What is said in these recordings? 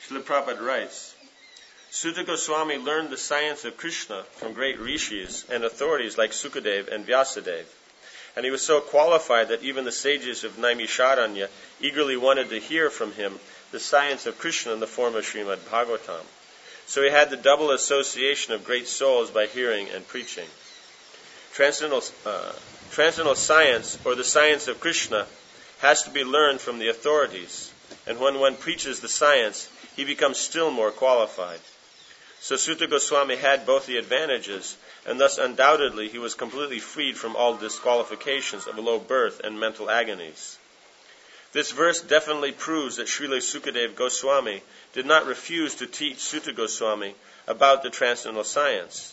Srila Prabhupada writes, Sutta Goswami learned the science of Krishna from great rishis and authorities like Sukadev and Vyasadeva. And he was so qualified that even the sages of Naimisharanya eagerly wanted to hear from him the science of Krishna in the form of Srimad Bhagavatam. So he had the double association of great souls by hearing and preaching. Transcendental science, or the science of Krishna, has to be learned from the authorities. And when one preaches the science, he becomes still more qualified. So Sutta Goswami had both the advantages, and thus undoubtedly he was completely freed from all disqualifications of low birth and mental agonies. This verse definitely proves that Srila Sukadeva Goswami did not refuse to teach Sutta Goswami about the transcendental science.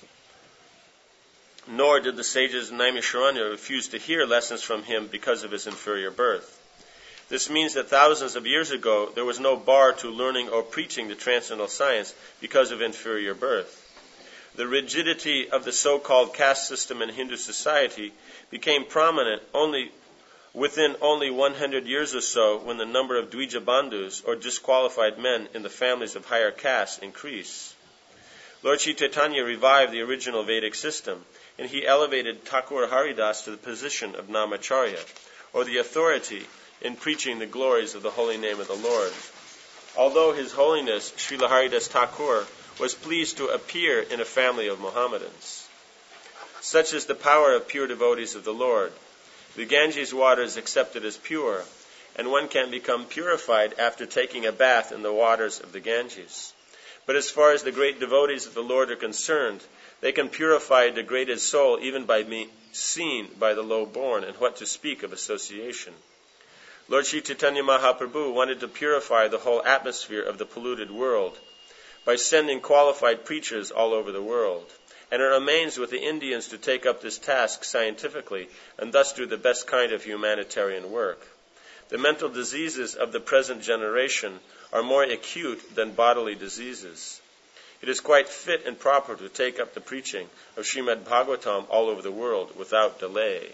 Nor did the sages of Naimisharanya refuse to hear lessons from him because of his inferior birth. This means that thousands of years ago there was no bar to learning or preaching the transcendental science because of inferior birth. The rigidity of the so-called caste system in Hindu society became prominent within only 100 years or so, when the number of Dvija Bandhus, or disqualified men in the families of higher castes, increased. Lord Chaitanya revived the original Vedic system, and he elevated Thakur Haridas to the position of Namacharya, or the authority in preaching the glories of the holy name of the Lord. Although His Holiness Srila Haridas Thakur was pleased to appear in a family of Mohammedans. Such is the power of pure devotees of the Lord. The Ganges water is accepted as pure, and one can become purified after taking a bath in the waters of the Ganges. But as far as the great devotees of the Lord are concerned, they can purify a degraded soul even by being seen by the low-born, and what to speak of association. Lord Sri Chaitanya Mahaprabhu wanted to purify the whole atmosphere of the polluted world by sending qualified preachers all over the world. And it remains with the Indians to take up this task scientifically and thus do the best kind of humanitarian work. The mental diseases of the present generation are more acute than bodily diseases. It is quite fit and proper to take up the preaching of Srimad Bhagavatam all over the world without delay.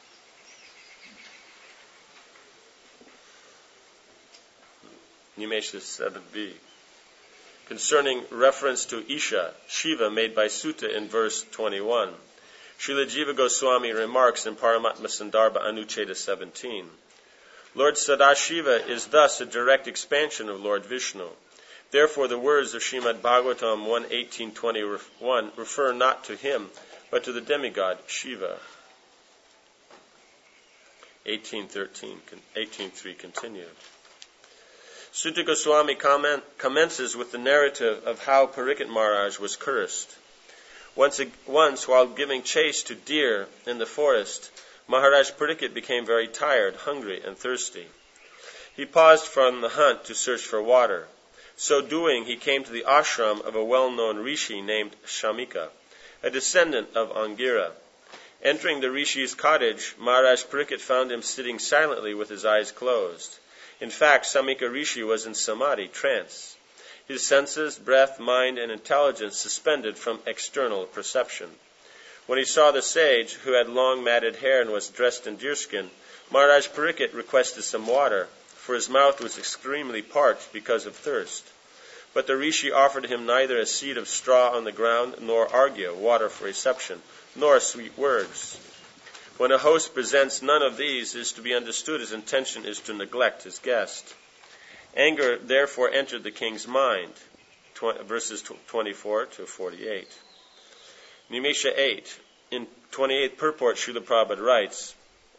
Nimesha 7b. Concerning reference to Isha, Shiva, made by Sutta in verse 21. Srila Jiva Goswami remarks in Paramatma Sandarbha Anucheta 17. Lord Sadashiva is thus a direct expansion of Lord Vishnu. Therefore the words of Srimad Bhagavatam 1.18.21 refer not to him, but to the demigod Shiva. 18.3 continued. Sutta Goswami commences with the narrative of how Parikshit Maharaj was cursed. Once, while giving chase to deer in the forest, Maharaj Parikshit became very tired, hungry, and thirsty. He paused from the hunt to search for water. So doing, he came to the ashram of a well-known rishi named Shamika, a descendant of Angira. Entering the rishi's cottage, Maharaj Parikshit found him sitting silently with his eyes closed. In fact, Samika Rishi was in samadhi, trance, his senses, breath, mind, and intelligence suspended from external perception. When he saw the sage, who had long matted hair and was dressed in deerskin, Maharaj Parikshit requested some water, for his mouth was extremely parched because of thirst. But the rishi offered him neither a seed of straw on the ground, nor arghya, water for reception, nor sweet words. When a host presents none of these, it is to be understood his intention is to neglect his guest. Anger therefore entered the king's mind. Verses 24 to 48. Nimesha 8. In 28th purport, Srila Prabhupada writes,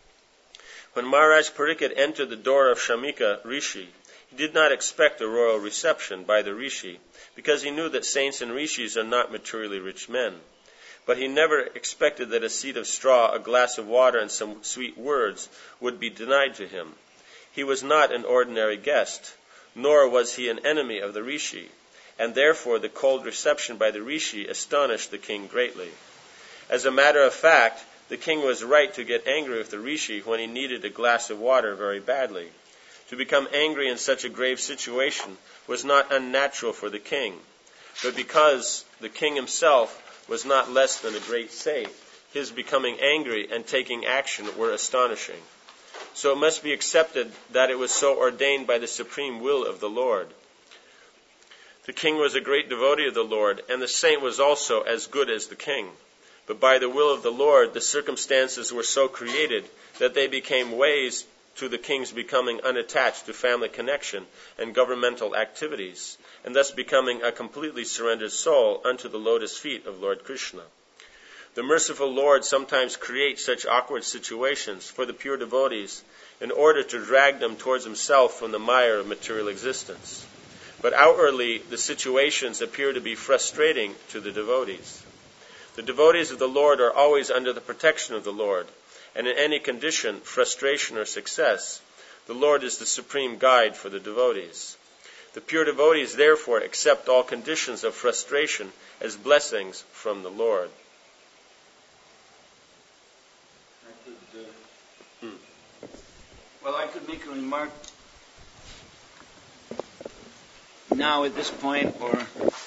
when Maharaj Parikshit entered the door of Shamika Rishi, he did not expect a royal reception by the rishi, because he knew that saints and rishis are not materially rich men. But he never expected that a seed of straw, a glass of water, and some sweet words would be denied to him. He was not an ordinary guest, nor was he an enemy of the rishi, and therefore the cold reception by the rishi astonished the king greatly. As a matter of fact, the king was right to get angry with the rishi when he needed a glass of water very badly. To become angry in such a grave situation was not unnatural for the king, but because the king himself was not less than a great saint, his becoming angry and taking action were astonishing. So it must be accepted that it was so ordained by the supreme will of the Lord. The king was a great devotee of the Lord, and the saint was also as good as the king. But by the will of the Lord, the circumstances were so created that they became ways to the king's becoming unattached to family connection and governmental activities, and thus becoming a completely surrendered soul unto the lotus feet of Lord Krishna. The merciful Lord sometimes creates such awkward situations for the pure devotees in order to drag them towards himself from the mire of material existence. But outwardly, the situations appear to be frustrating to the devotees. The devotees of the Lord are always under the protection of the Lord, and in any condition, frustration or success, the Lord is the supreme guide for the devotees. The pure devotees therefore accept all conditions of frustration as blessings from the Lord. I could make a remark now at this point, or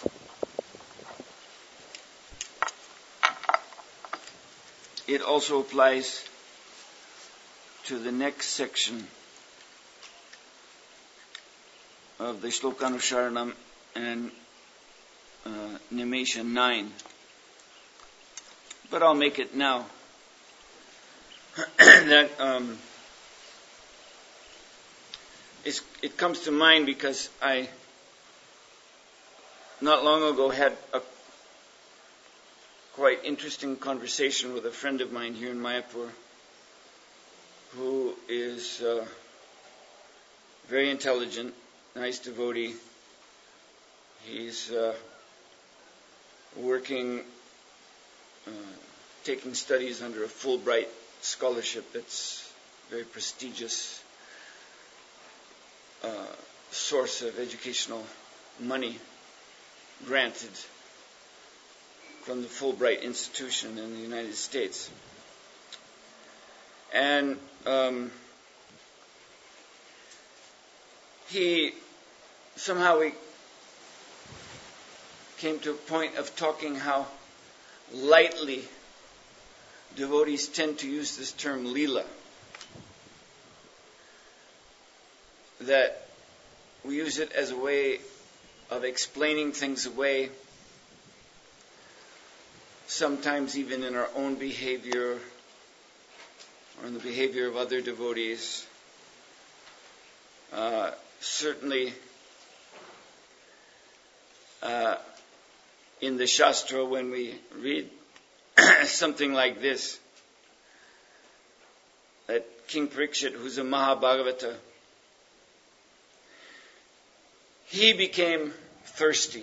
it also applies to the next section of the Shlokanusaranam and Nimesha 9. But I'll make it now. That it comes to mind because I not long ago had a quite interesting conversation with a friend of mine here in Mayapur who is very intelligent, nice devotee. He's working, taking studies under a Fulbright scholarship that's very prestigious source of educational money granted from the Fulbright institution in the United States. And we came to a point of talking how lightly devotees tend to use this term Leela. That we use it as a way of explaining things away, sometimes even in our own behavior or in the behavior of other devotees. Certainly, in the Shastra, when we read something like this, that King Parikshit, who's a Mahabhagavata, he became thirsty.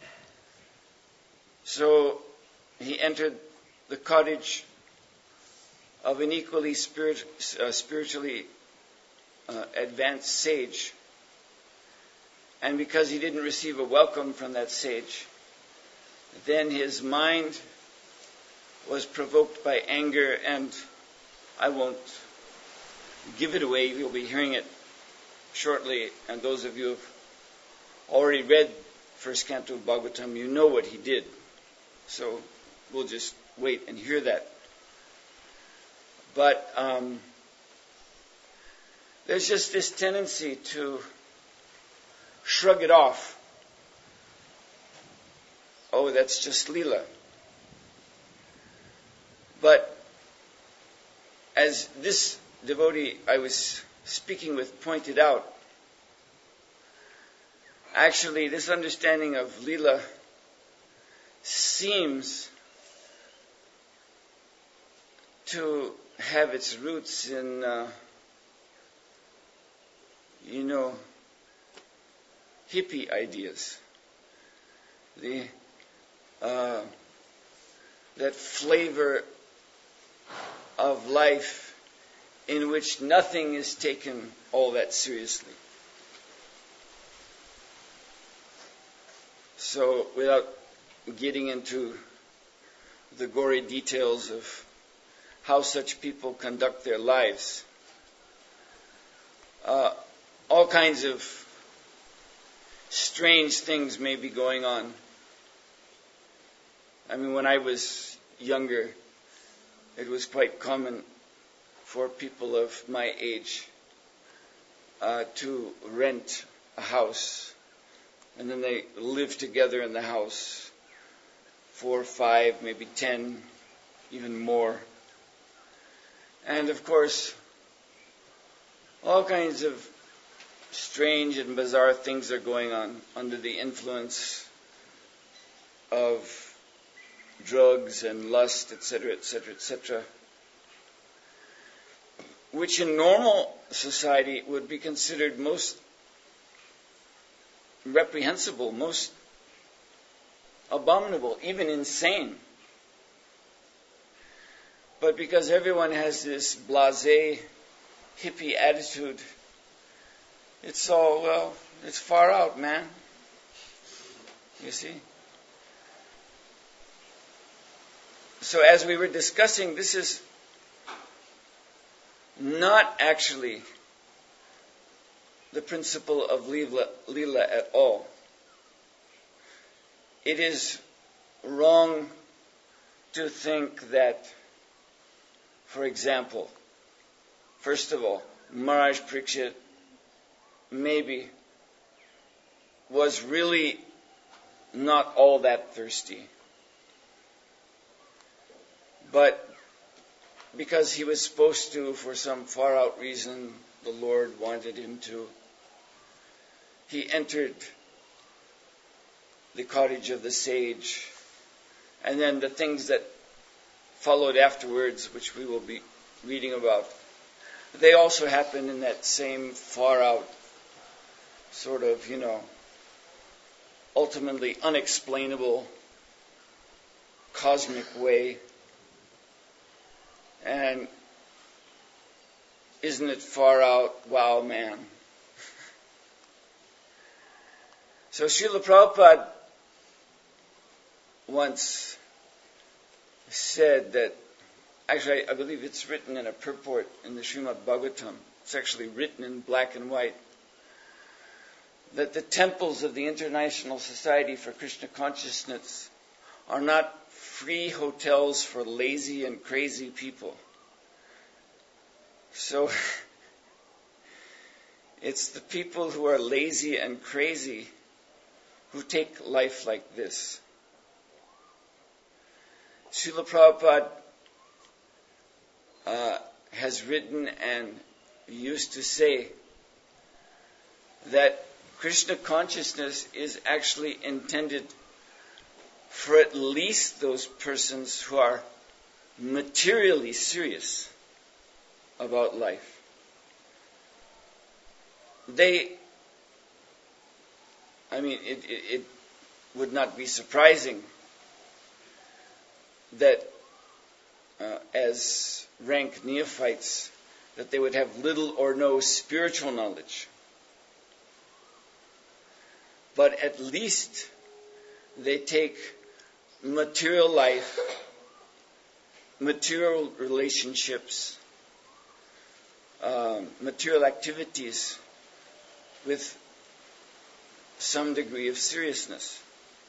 So he entered the cottage of an equally spiritually advanced sage. And because he didn't receive a welcome from that sage, then his mind was provoked by anger, and I won't give it away. You'll be hearing it shortly, and those of you who have already read first canto of Bhagavatam, you know what he did. So we'll just wait and hear that. But there's just this tendency to shrug it off. Oh, that's just Leela. But as this devotee I was speaking with pointed out, actually this understanding of Leela seems to have its roots in, hippie ideas. That flavor of life in which nothing is taken all that seriously. So, without getting into the gory details of how such people conduct their lives, all kinds of strange things may be going on. I mean, when I was younger, it was quite common for people of my age to rent a house And then they live together in the house, 4, 5, maybe 10, even more. And of course, all kinds of strange and bizarre things are going on under the influence of drugs and lust, etc., etc., etc., which in normal society would be considered most reprehensible, most abominable, even insane. But because everyone has this blasé, hippie attitude, it's all, well, it's far out, man. You see? So as we were discussing, this is not actually the principle of Leela at all. It is wrong to think that, for example, first of all, Maharaj Parikshit maybe was really not all that thirsty. But because he was supposed to, for some far out reason, the Lord wanted him to, he entered the cottage of the sage. And then the things that followed afterwards, which we will be reading about, they also happened in that same far out sort of, ultimately unexplainable cosmic way. And isn't it far out? Wow, man. So Srila Prabhupada once said that, actually I believe it's written in a purport in the Srimad Bhagavatam. It's actually written in black and white, that the temples of the International Society for Krishna Consciousness are not free hotels for lazy and crazy people. So it's the people who are lazy and crazy who take life like this. Srila Prabhupada has written and used to say that Krishna consciousness is actually intended for at least those persons who are materially serious about life. It would not be surprising that as rank neophytes, that they would have little or no spiritual knowledge. But at least they take material life, material relationships, material activities with some degree of seriousness.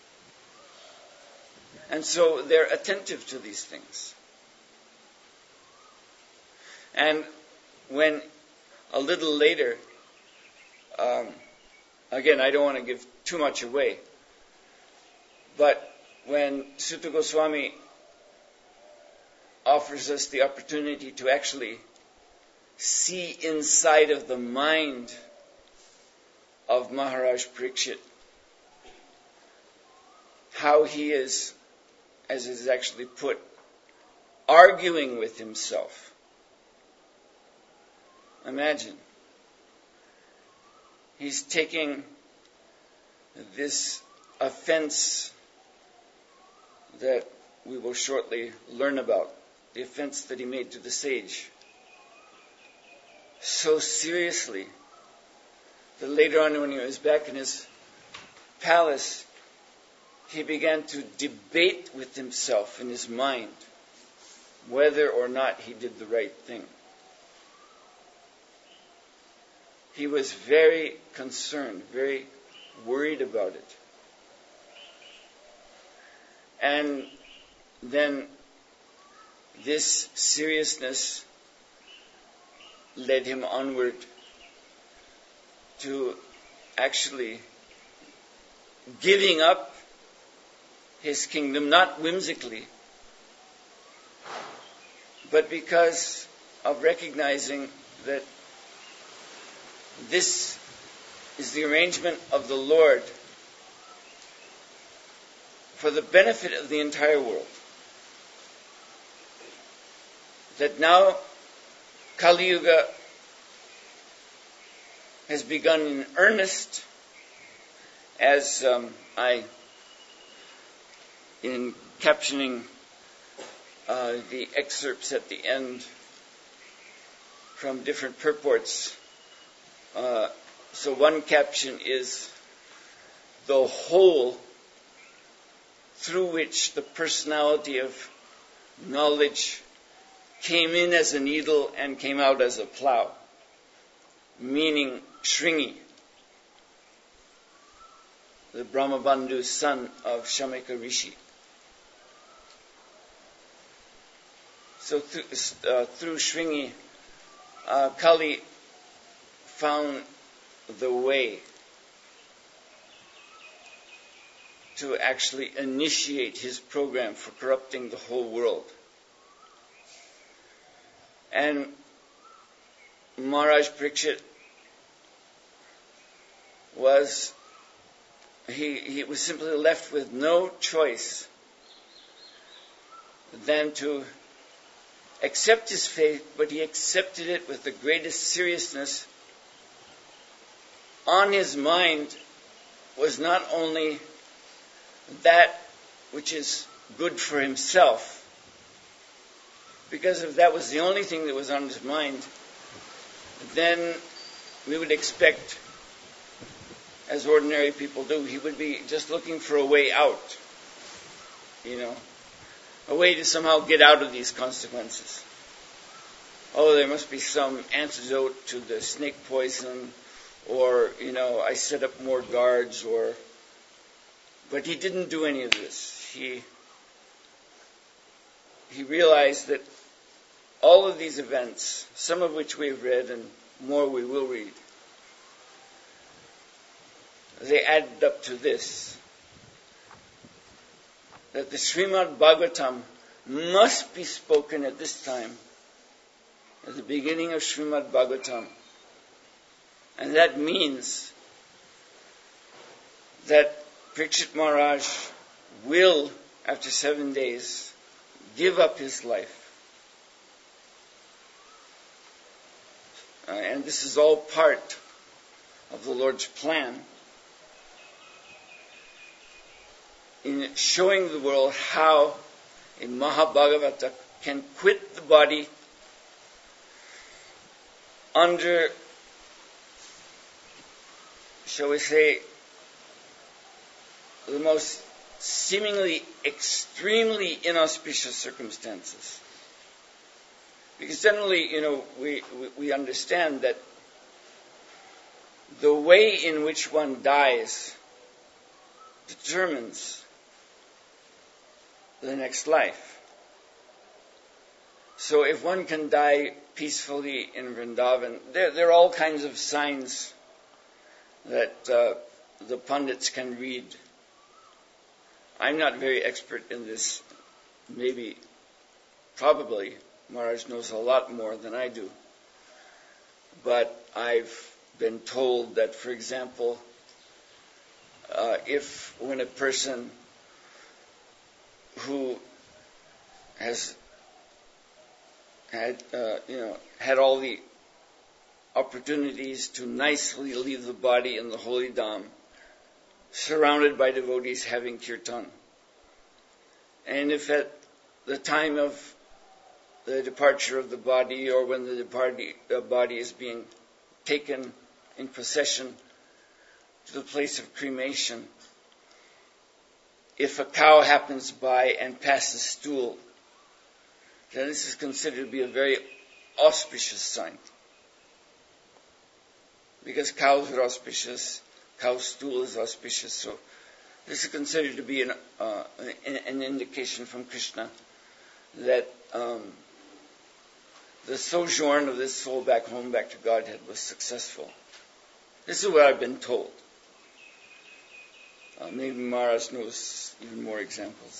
And so they're attentive to these things. And when a little later, again, I don't want to give too much away, but when Sutta Goswami offers us the opportunity to actually see inside of the mind of Maharaj Parikshit, how he is, as is actually put, arguing with himself. Imagine. He's taking this offense that we will shortly learn about, the offense that he made to the sage, so seriously that later on, when he was back in his palace, he began to debate with himself in his mind whether or not he did the right thing. He was very concerned, very worried about it. And then this seriousness led him onward to actually giving up his kingdom, not whimsically, but because of recognizing that this is the arrangement of the Lord for the benefit of the entire world. That now Kali Yuga has begun in earnest, as in captioning the excerpts at the end from different purports. So one caption is the hole through which the personality of knowledge came in as a needle and came out as a plow, meaning Shringi, the Brahmabandhu son of Shamika Rishi. So through Shringi, Kali found the way to actually initiate his program for corrupting the whole world. And Maharaj Parikshit was simply left with no choice than to accept his fate, but he accepted it with the greatest seriousness. On his mind was not only that which is good for himself, because if that was the only thing that was on his mind, then we would expect, as ordinary people do, he would be just looking for a way out, a way to somehow get out of these consequences. Oh, there must be some antidote to the snake poison, or, I set up more guards, but he didn't do any of this. He realized that all of these events, some of which we've read and more we will read, they added up to this, that the Srimad Bhagavatam must be spoken at this time, at the beginning of Srimad Bhagavatam. And that means that Parikshit Maharaj will, after 7 days, give up his life. And this is all part of the Lord's plan in showing the world how a Mahabhagavata can quit the body under, shall we say, the most seemingly extremely inauspicious circumstances. Because generally, we understand that the way in which one dies determines the next life. So if one can die peacefully in Vrindavan, there are all kinds of signs that the pundits can read. I'm not very expert in this. Probably, Maharaj knows a lot more than I do. But I've been told that, for example, when a person who has had all the opportunities to nicely leave the body in the holy dham, surrounded by devotees having kirtan, and if at the time of the departure of the body, or when the body is being taken in procession to the place of cremation, if a cow happens by and passes stool, then this is considered to be a very auspicious sign. Because cows are auspicious, cow stool is auspicious, so this is considered to be an indication from Krishna that the sojourn of this soul back home, back to Godhead, was successful. This is what I've been told. Maybe Maharaj knows even more examples.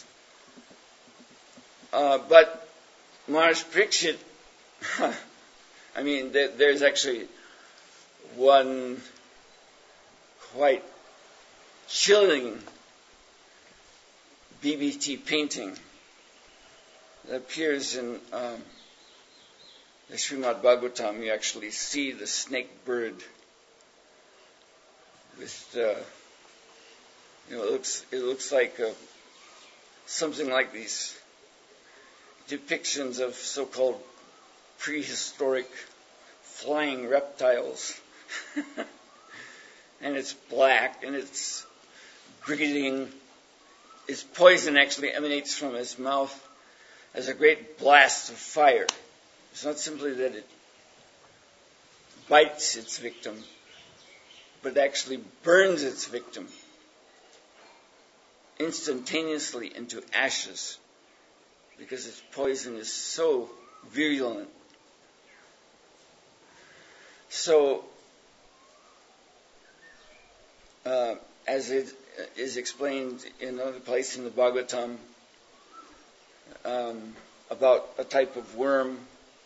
But Maharaj Parikshit, I mean, there's actually one quite chilling BBT painting that appears in the Srimad Bhagavatam. You actually see the snake bird with, it looks like something like these depictions of so-called prehistoric flying reptiles. And it's black, and it's greeting. Its poison actually emanates from its mouth as a great blast of fire. It's not simply that it bites its victim, but it actually burns its victim instantaneously into ashes, because its poison is so virulent. So, as it is explained in another place in the Bhagavatam, about a type of worm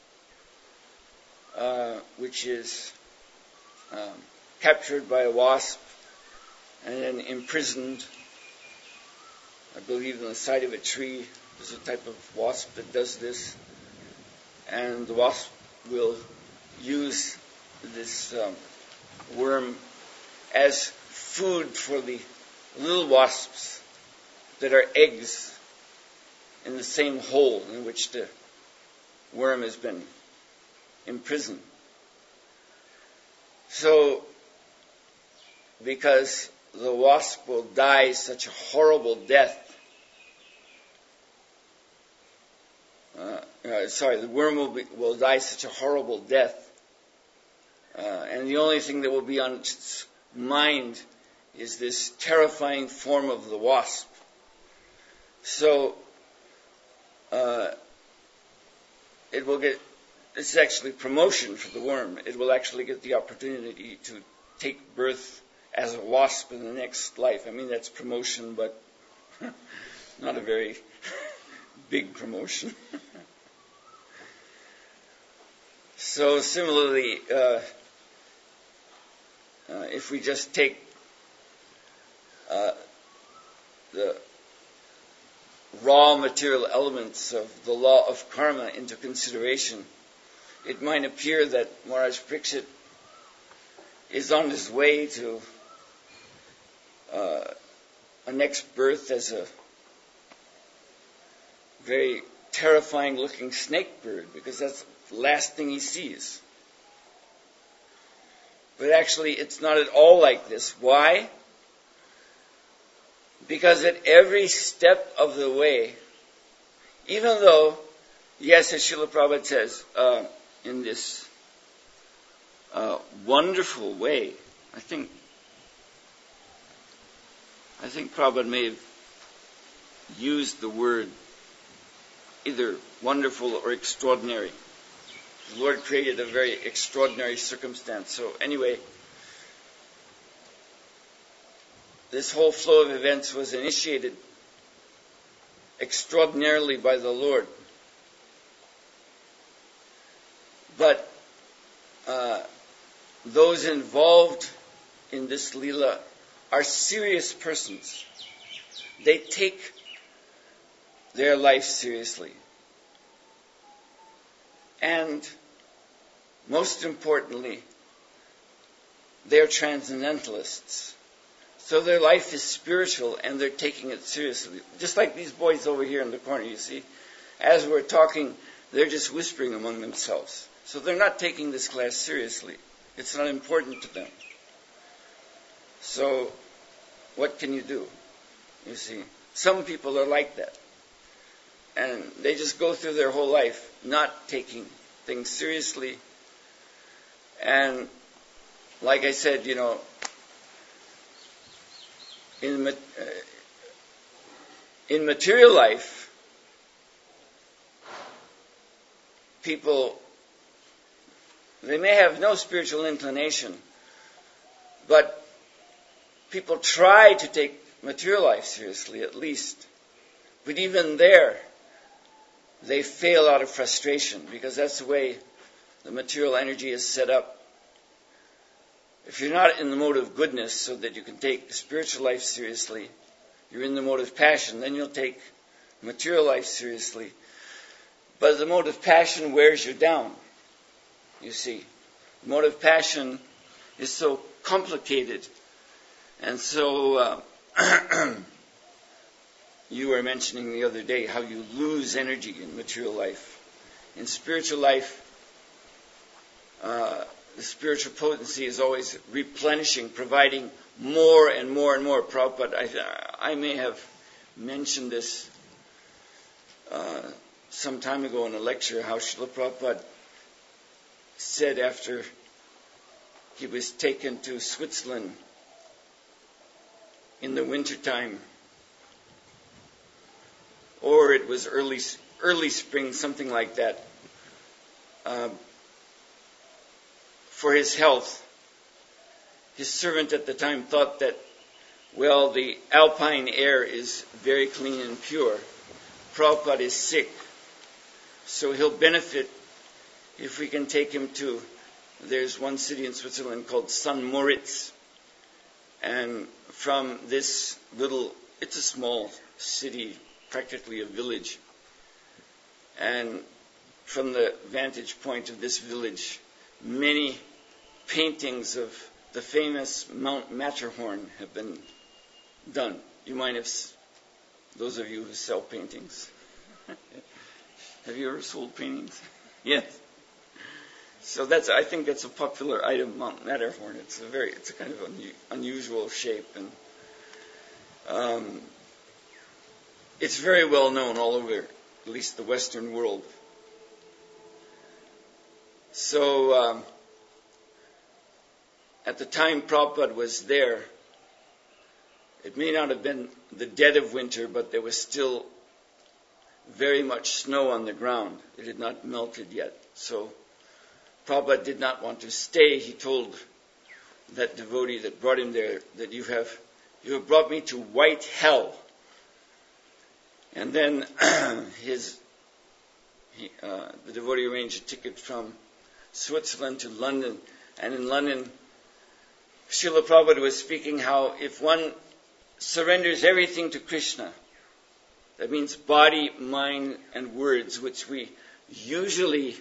which is captured by a wasp and then imprisoned, I believe, on the side of a tree. There's a type of wasp that does this, and the wasp will use this worm as food for the little wasps that are eggs in the same hole in which the worm has been imprisoned. So, because the wasp will die such a horrible death, the worm will die such a horrible death, and the only thing that will be on its mind is this terrifying form of the wasp. So, it will get, this is actually promotion for the worm. It will actually get the opportunity to take birth as a wasp in the next life. I mean, that's promotion, but not a very big promotion. So similarly, if we just take the raw material elements of the law of karma into consideration, it might appear that Maharaj Parikshit is on his way to a next birth as a very terrifying looking snake bird, because that's the last thing he sees. But actually, it's not at all like this. Why? Because at every step of the way, even though, yes, as Srila Prabhupada says, in this wonderful way, I think Prabhupada may have used the word either wonderful or extraordinary. The Lord created a very extraordinary circumstance. So anyway, this whole flow of events was initiated extraordinarily by the Lord. But those involved in this Leela are serious persons. They take their life seriously. And most importantly, they're transcendentalists. So their life is spiritual and they're taking it seriously. Just like these boys over here in the corner, you see. As we're talking, they're just whispering among themselves. So they're not taking this class seriously. It's not important to them. So, what can you do? You see, some people are like that. And they just go through their whole life not taking things seriously. And like I said, in material life, people, they may have no spiritual inclination, but people try to take material life seriously, at least. But even there, they fail out of frustration, because that's the way the material energy is set up. If you're not in the mode of goodness so that you can take spiritual life seriously, you're in the mode of passion, then you'll take material life seriously. But the mode of passion wears you down, you see. The mode of passion is so complicated. And so you were mentioning the other day how you lose energy in material life. In spiritual life, the spiritual potency is always replenishing, providing more and more and more. Prabhupada, I may have mentioned this some time ago in a lecture, how Srila Prabhupada said after he was taken to Switzerland in the wintertime, or it was early spring, something like that, for his health. His servant at the time thought that, well, the alpine air is very clean and pure. Prabhupada is sick, so he'll benefit if we can take him to, there's one city in Switzerland called St. Moritz. And from this little, it's a small city, practically a village. And from the vantage point of this village, many paintings of the famous Mount Matterhorn have been done. You might have, those of you who sell paintings. Have you ever sold paintings? Yes. So I think that's a popular item, Mount Matterhorn. It's a kind of unusual shape, and it's very well known all over, at least the Western world. So at the time Prabhupada was there, it may not have been the dead of winter, but there was still very much snow on the ground. It had not melted yet. So Prabhupada did not want to stay. He told that devotee that brought him there that you have brought me to white hell. And then the devotee arranged a ticket from Switzerland to London. And in London, Srila Prabhupada was speaking how if one surrenders everything to Krishna, that means body, mind, and words, which we usually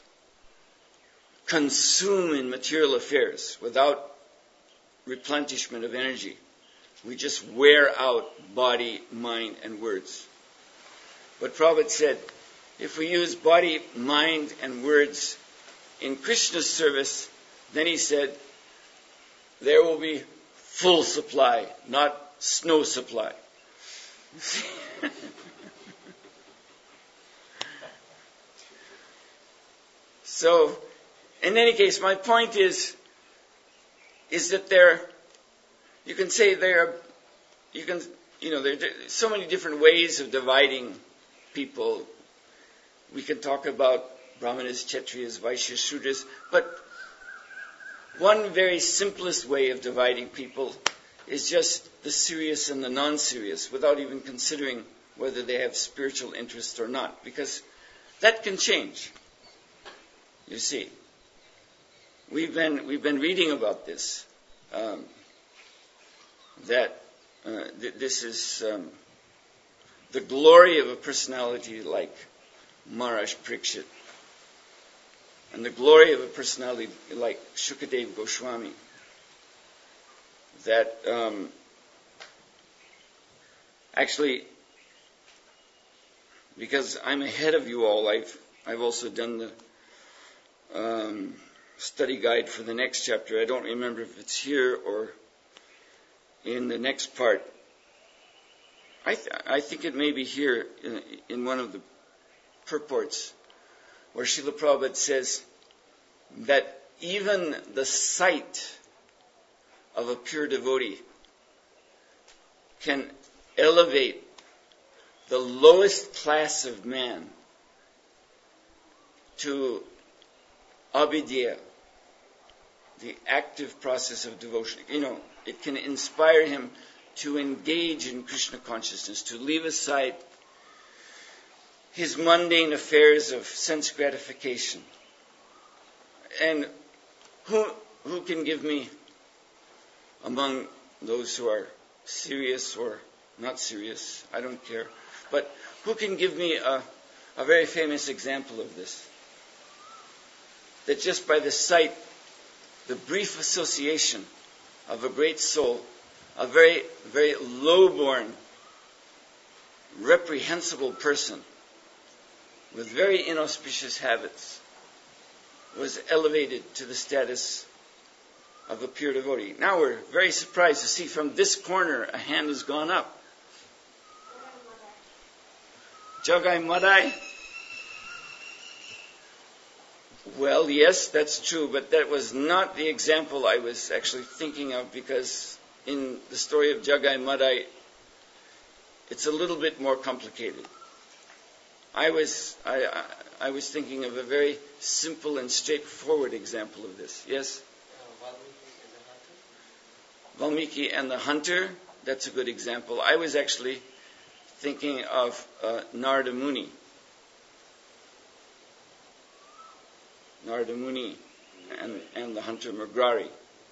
consume in material affairs without replenishment of energy. We just wear out body, mind, and words. But Prabhupada said, if we use body, mind, and words in Krishna's service, then he said, there will be full supply, not snow supply. So, in any case, my point is that there are so many different ways of dividing people. We can talk about Brahmanas, Kshatriyas, Vaishyas, Shudras, but one very simplest way of dividing people is just the serious and the non-serious, without even considering whether they have spiritual interest or not, because that can change. You see, we've been reading about this. This is the glory of a personality like Maharaj Parikshit, and the glory of a personality like Shukadev Goswami. That actually, because I'm ahead of you all, I've also done the study guide for the next chapter. I don't remember if it's here or in the next part. I think it may be here in one of the purports, where Srila Prabhupada says that even the sight of a pure devotee can elevate the lowest class of man to abhidya, the active process of devotion. It can inspire him to engage in Krishna consciousness, to leave aside his mundane affairs of sense gratification. And who can give me, among those who are serious or not serious, I don't care, but who can give me a very famous example of this? That just by the sight, the brief association of a great soul, a very, very low-born, reprehensible person with very inauspicious habits was elevated to the status of a pure devotee. Now we're very surprised to see from this corner a hand has gone up. Jagai Madai? Well, yes, that's true, but that was not the example I was actually thinking of, because in the story of Jagai Madai, it's a little bit more complicated. I was thinking of a very simple and straightforward example of this. Yes? Valmiki and the hunter, that's a good example. I was actually thinking of Narada Muni. Narada Muni and the hunter Mrgari.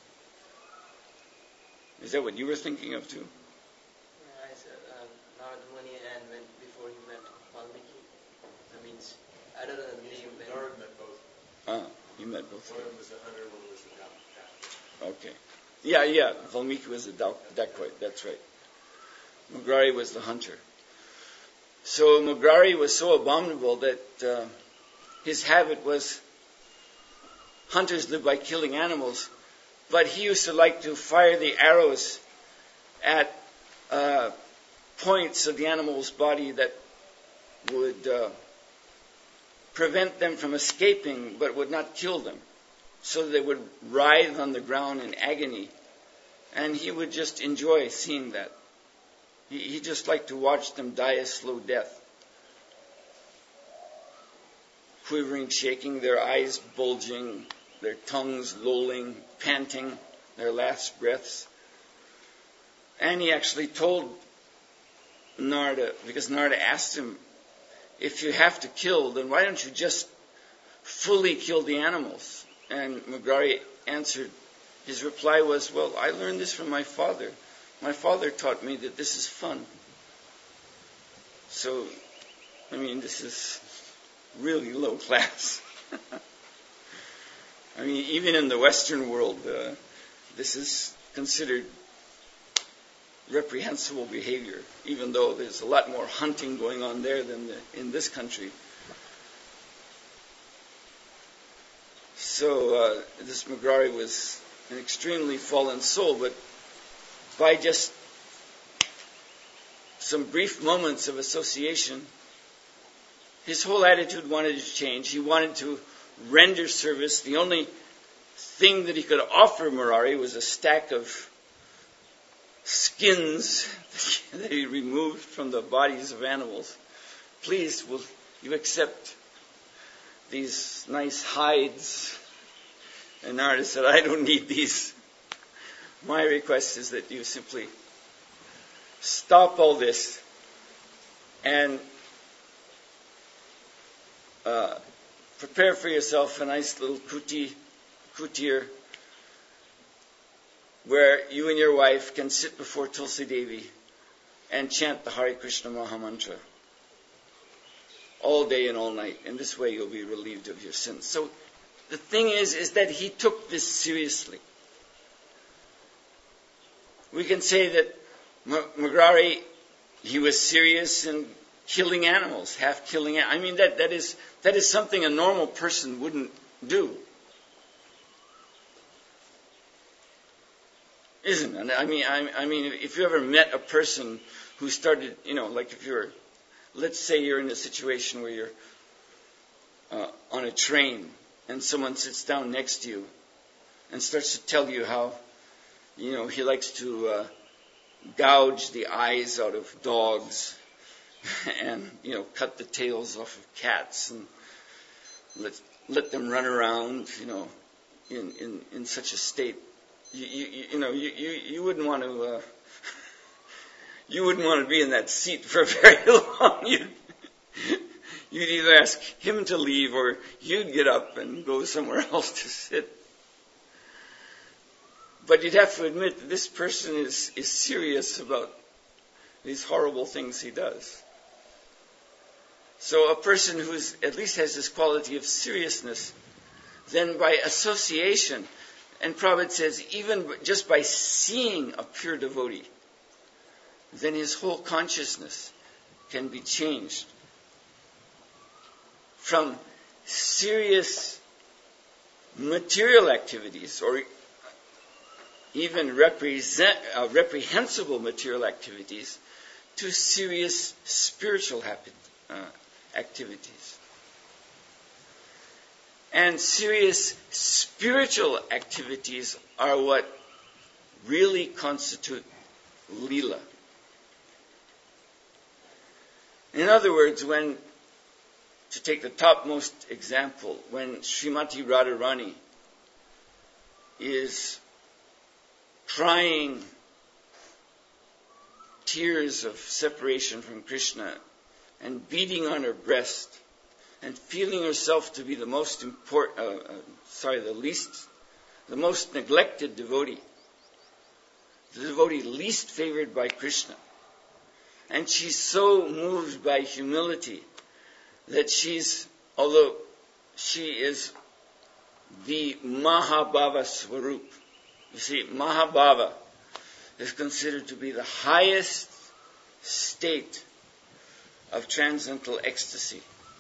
Is that what you were thinking of too? Yeah, I said Narada Muni, and before he met Valmiki. That means, I don't know the name. Narada met both. Ah, you met both. One was the hunter, one was the dacoit. Okay. Yeah. Valmiki was the dacoit. That's right. Mrgari was the hunter. So Mrgari was so abominable that his habit was, hunters live by killing animals, but he used to like to fire the arrows at points of the animal's body that would prevent them from escaping, but would not kill them. So they would writhe on the ground in agony. And he would just enjoy seeing that. He just liked to watch them die a slow death. Quivering, shaking, their eyes bulging, their tongues lolling, panting, their last breaths. And he actually told Narada, because Narada asked him, if you have to kill, then why don't you just fully kill the animals? And Mrgari answered, his reply was, well, I learned this from my father. My father taught me that this is fun. So, this is really low class. Even in the Western world, this is considered reprehensible behavior, even though there's a lot more hunting going on there than in this country. So this Mrgari was an extremely fallen soul, but by just some brief moments of association, his whole attitude wanted to change. He wanted to render service. The only thing that he could offer Murari was a stack of skins that he removed from the bodies of animals. Please, will you accept these nice hides? And Narada said, I don't need these. My request is that you simply stop all this and prepare for yourself a nice little kutir where you and your wife can sit before Tulsi Devi and chant the Hare Krishna Maha Mantra all day and all night. And this way you'll be relieved of your sins. So the thing is that he took this seriously. We can say that Mrgari, he was serious in killing animals, half killing animals. That is something a normal person wouldn't do. Isn't it? If you ever met a person who started, like if you're, let's say you're in a situation where you're on a train and someone sits down next to you and starts to tell you how, he likes to gouge the eyes out of dogs and, cut the tails off of cats and let them run around, in such a state. You wouldn't want to you wouldn't want to be in that seat for very long. You'd either ask him to leave or you'd get up and go somewhere else to sit. But you'd have to admit that this person is serious about these horrible things he does. So a person who at least has this quality of seriousness, then by association, and Prabhupada says even just by seeing a pure devotee, then his whole consciousness can be changed from serious material activities or even reprehensible material activities to serious spiritual activities. And serious spiritual activities are what really constitute Leela. In other words, to take the topmost example, when Srimati Radharani is crying tears of separation from Krishna and beating on her breast and feeling herself to be the most the most neglected devotee, the devotee least favored by Krishna. And she's so moved by humility that although she is the Mahabhava Swarup. You see, Mahabhava is considered to be the highest state of transcendental ecstasy.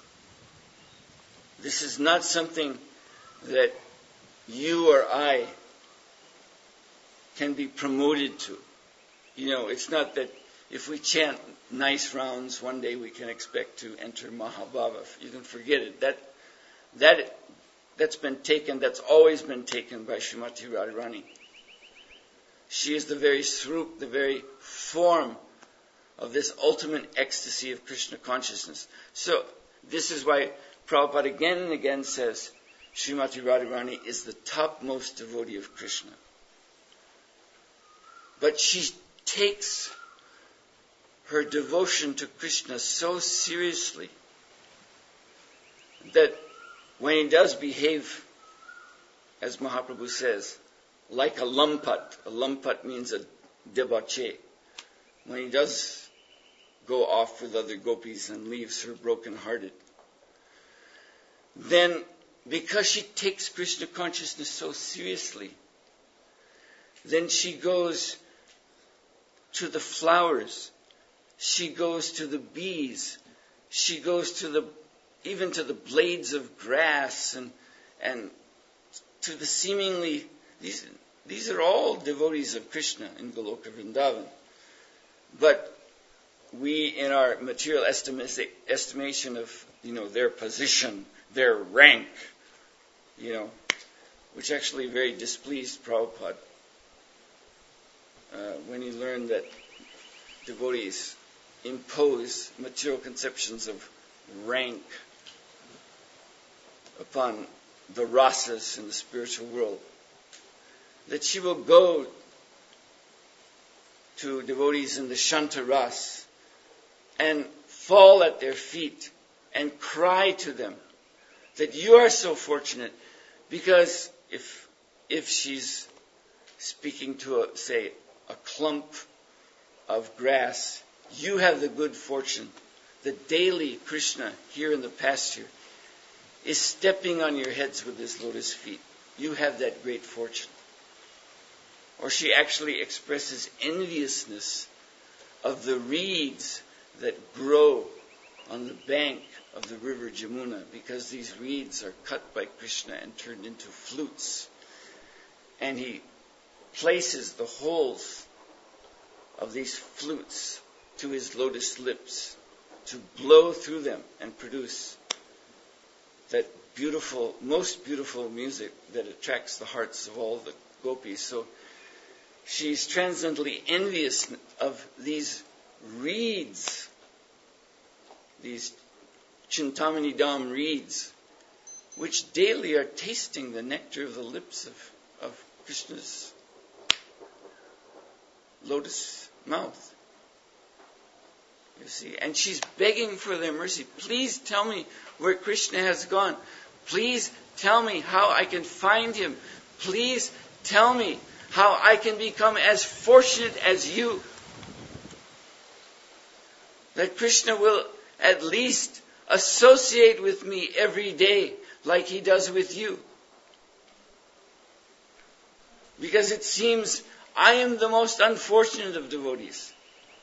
This is not something that you or I can be promoted to. It's not that if we chant nice rounds, one day we can expect to enter Mahabhava. You can forget it. That's been taken, that's always been taken by Srimati Radharani. She is the very swarup, the very form of this ultimate ecstasy of Krishna consciousness. So, this is why Prabhupada again and again says Srimati Radharani is the topmost devotee of Krishna. But she takes her devotion to Krishna so seriously that when he does behave, as Mahaprabhu says, like a lampat means a debauchee, when he does go off with other gopis and leaves her broken-hearted, then because she takes Krishna consciousness so seriously, then she goes to the flowers, she goes to the bees, she goes even to the blades of grass and to the seemingly, these are all devotees of Krishna in Goloka Vrindavan. But we, in our material estimation of, their position, their rank, which actually very displeased Prabhupada when he learned that devotees impose material conceptions of rank upon the rasas in the spiritual world, that she will go to devotees in the Shanta Ras and fall at their feet and cry to them that you are so fortunate, because if she's speaking to a clump of grass, you have the good fortune that daily Krishna here in the pasture is stepping on your heads with his lotus feet. You have that great fortune. Or she actually expresses enviousness of the reeds that grow on the bank of the river Jamuna, because these reeds are cut by Krishna and turned into flutes. And he places the holes of these flutes to his lotus lips to blow through them and produce that beautiful, most beautiful music that attracts the hearts of all the gopis. So she's transcendently envious of these reeds, these Chintamani Dham reeds, which daily are tasting the nectar of the lips of Krishna's lotus mouth. You see, and she's begging for their mercy. Please tell me where Krishna has gone. Please tell me how I can find him. Please tell me how I can become as fortunate as you. That Krishna will at least associate with me every day like he does with you. Because it seems I am the most unfortunate of devotees.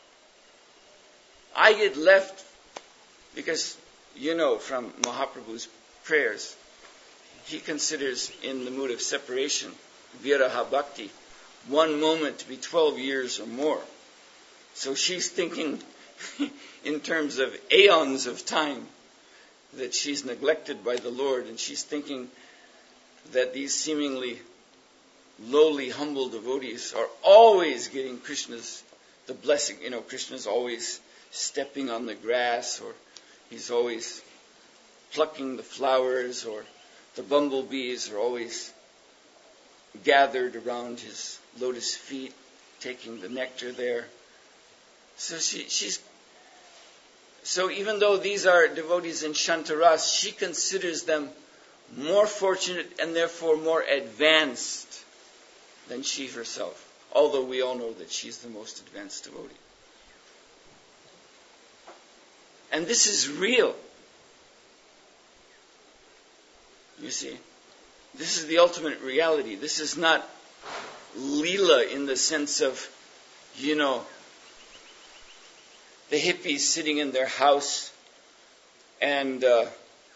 I get left because, from Mahaprabhu's prayers, he considers in the mood of separation, viraha bhakti, one moment to be 12 years or more. So she's thinking in terms of aeons of time that she's neglected by the Lord, and she's thinking that these seemingly lowly, humble devotees are always getting the blessing. Krishna's always stepping on the grass, or he's always plucking the flowers, or the bumblebees are always gathered around his lotus feet, taking the nectar there. So even though these are devotees in Shantaras, she considers them more fortunate and therefore more advanced than she herself. Although we all know that she's the most advanced devotee. And this is real. You see, this is the ultimate reality. This is not Leela in the sense of, the hippies sitting in their house and, the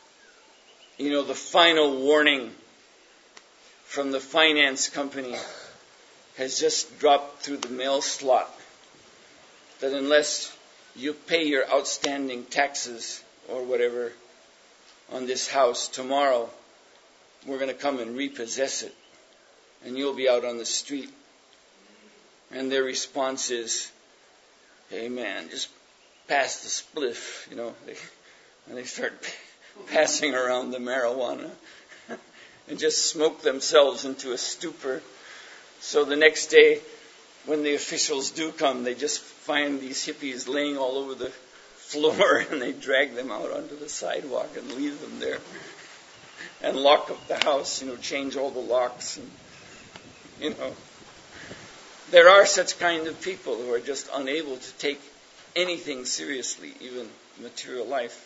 final warning from the finance company has just dropped through the mail slot that unless you pay your outstanding taxes or whatever on this house tomorrow, we're going to come and repossess it and you'll be out on the street. And their response is, hey man, just pass the spliff, and they start passing around the marijuana and just smoke themselves into a stupor. So the next day, when the officials do come, they just find these hippies laying all over the floor and they drag them out onto the sidewalk and leave them there and lock up the house, change all the locks. And, there are such kind of people who are just unable to take anything seriously, even material life.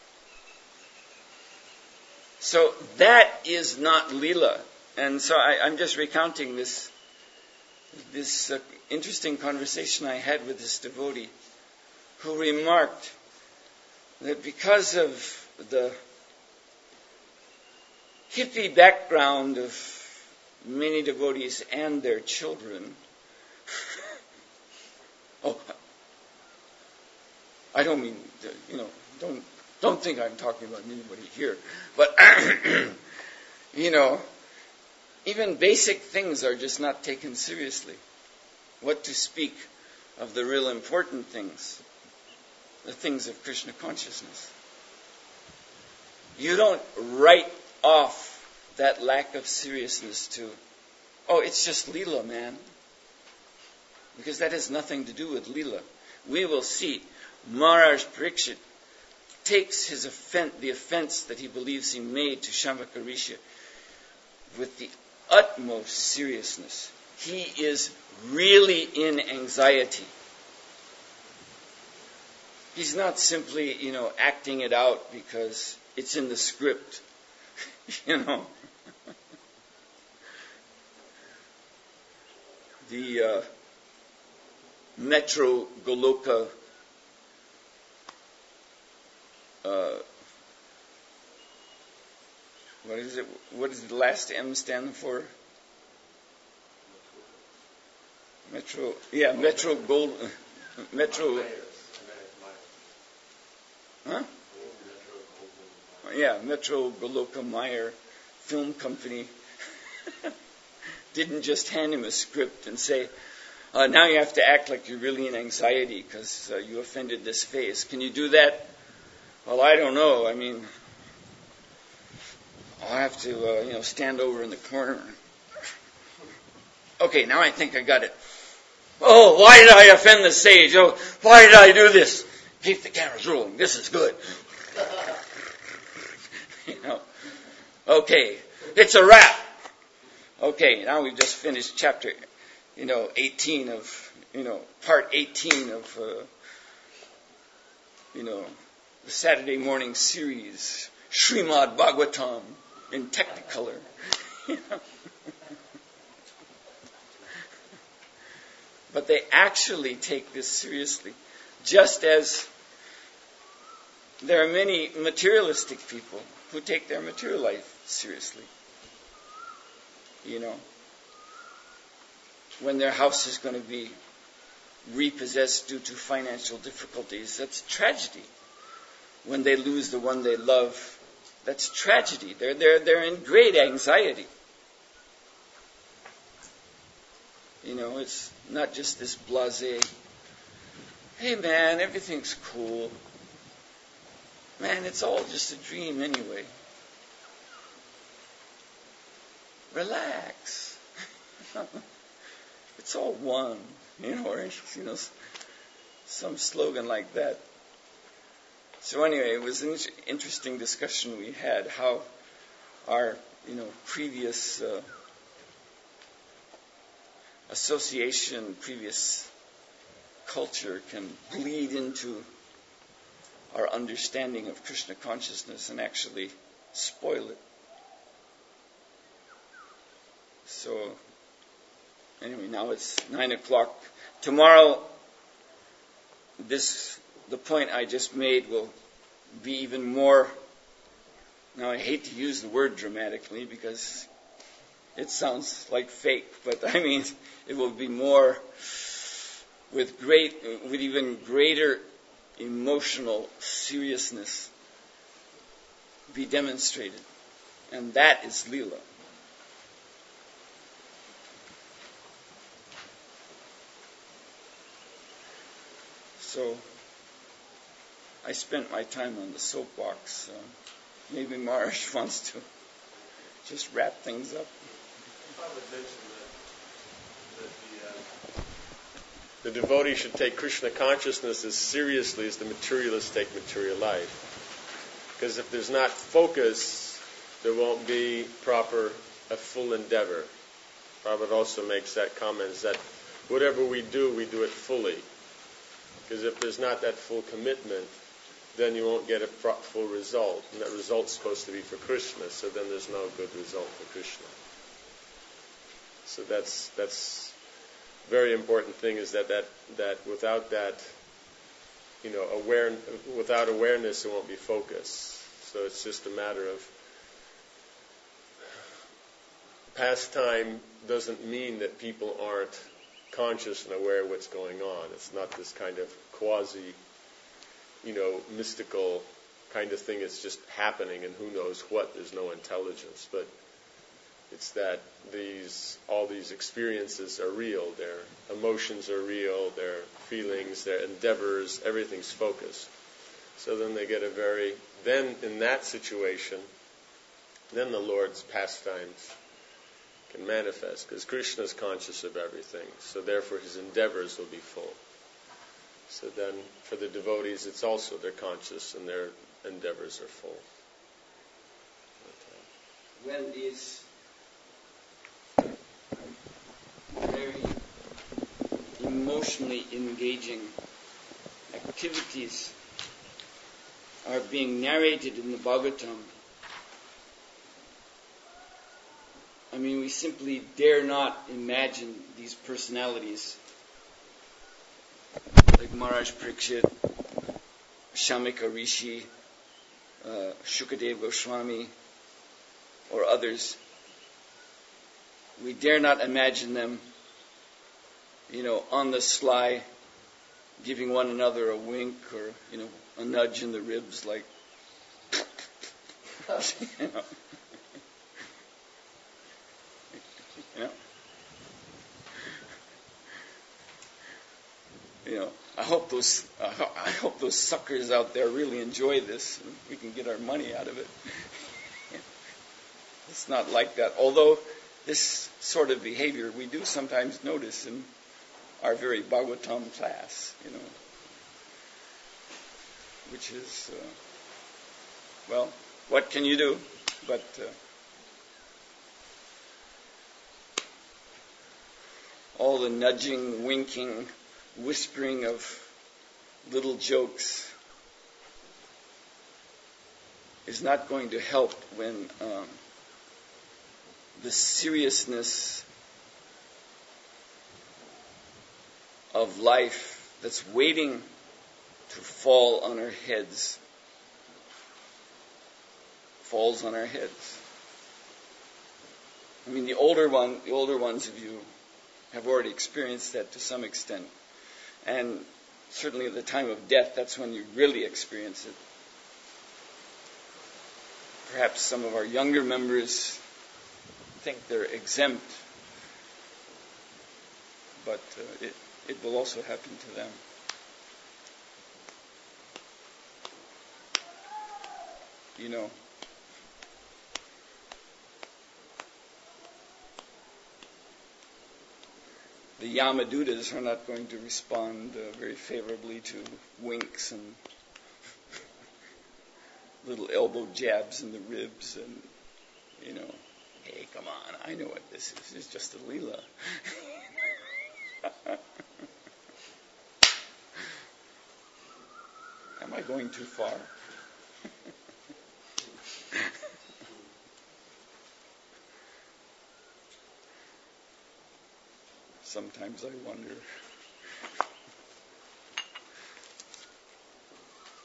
So that is not Leela. And so I'm just recounting this interesting conversation I had with this devotee who remarked that because of the hippie background of many devotees and their children, I don't mean, don't think I'm talking about anybody here, but, even basic things are just not taken seriously. What to speak of the real important things, the things of Krishna consciousness. You don't write off that lack of seriousness to, it's just Leela, man. Because that has nothing to do with Leela. We will see Maharaj Parikshit takes the offense that he believes he made to Shambhaka Rishi with the utmost seriousness. He is really in anxiety. He's not simply, acting it out because it's in the script. The Metro Goloka what is it? What does the last M stand for? Metro Gold. Metro. Huh? Yeah, Metro Goloka Meyer Film Company didn't just hand him a script and say, now you have to act like you're really in anxiety because you offended this face. Can you do that? Well, I don't know. I mean, I'll have to, stand over in the corner. Okay, now I think I got it. Oh, why did I offend the sage? Oh, why did I do this? Keep the cameras rolling. This is good. Okay, it's a wrap. Okay, now we've just finished chapter, 18 of, part 18 of, the Saturday morning series, Srimad Bhagavatam in Technicolor. But they actually take this seriously, just as there are many materialistic people who take their material life seriously. When their house is going to be repossessed due to financial difficulties, that's tragedy. When they lose the one they love, that's tragedy. They're in great anxiety. It's not just this blasé, hey man, everything's cool. Man, it's all just a dream anyway. Relax. It's all one, or some slogan like that. So anyway, it was an interesting discussion we had, how our, previous association, previous culture can bleed into our understanding of Krishna consciousness and actually spoil it. So, anyway, now it's 9:00. Tomorrow, the point I just made will be even more. Now, I hate to use the word dramatically because it sounds like fake, but I mean, it will be more with even greater emotional seriousness be demonstrated. And that is Leela. So, I spent my time on the soapbox. Maybe Maharaj wants to just wrap things up. I would mention that the devotee should take Krishna consciousness as seriously as the materialists take material life. Because if there's not focus, there won't be a full endeavor. Prabhupada also makes that comment, is that whatever we do it fully. Because if there's not that full commitment, then you won't get a full result. And that result's supposed to be for Krishna, so then there's no good result for Krishna. So that's very important thing, is that without that, without awareness, it won't be focus. So it's just a matter of pastime doesn't mean that people aren't conscious and aware of what's going on. It's not this kind of quasi, mystical kind of thing. It's just happening, and who knows what. There's no intelligence, but it's that all these experiences are real. Their emotions are real. Their feelings, their endeavors, everything's focused. So then they get then in that situation, then the Lord's pastimes can manifest, because Krishna is conscious of everything. So therefore his endeavors will be full. So then for the devotees, it's also they're conscious and their endeavors are full. When these very emotionally engaging activities are being narrated in the Bhagavatam, I mean, we simply dare not imagine these personalities like Maharaj Parikshit, Shamika Rishi, Shukadeva Goswami, or others. We dare not imagine them, on the sly, giving one another a wink or, a nudge in the ribs, like, I hope those suckers out there really enjoy this, and we can get our money out of it. It's not like that. Although this sort of behavior we do sometimes notice in our very Bhagavatam class, which is, well, what can you do? But all the nudging, winking, whispering of little jokes is not going to help when the seriousness of life that's waiting to fall on our heads falls on our heads. I mean, the older ones of you have already experienced that to some extent. And certainly at the time of death, that's when you really experience it. Perhaps some of our younger members think they're exempt, but it will also happen to them. You know, the Yamadutas are not going to respond very favorably to winks and little elbow jabs in the ribs and, you know, hey, come on, I know what this is. It's just a Leela. Am I going too far? Sometimes I wonder.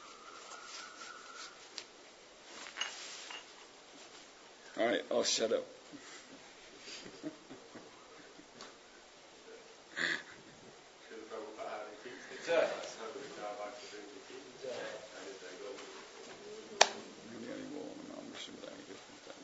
All right, I'll shut up.